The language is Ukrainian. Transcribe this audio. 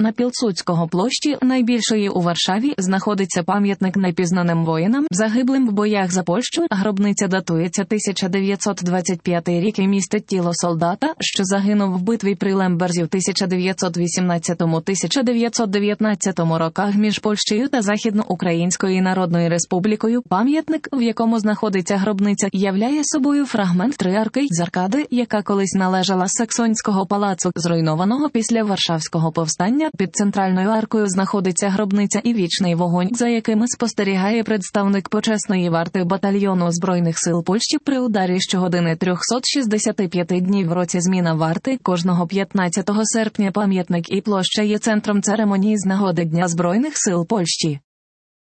На Пілсудського площі, найбільшої у Варшаві, знаходиться пам'ятник непізнаним воїнам, загиблим в боях за Польщу. Гробниця датується 1925 рік і містить тіло солдата, що загинув в битві при Лемберзі в 1918-1919 роках між Польщею та Західноукраїнською Народною Республікою. Пам'ятник, в якому знаходиться гробниця, являє собою фрагмент триарки з аркади, яка колись належала Саксонського палацу, зруйнованого після Варшавського повстання. Під центральною аркою знаходиться гробниця і вічний вогонь, за якими спостерігає представник почесної варти батальйону Збройних сил Польщі. При ударі щогодини 365 днів в році зміна варти. Кожного 15 серпня пам'ятник і площа є центром церемонії з нагоди Дня Збройних сил Польщі.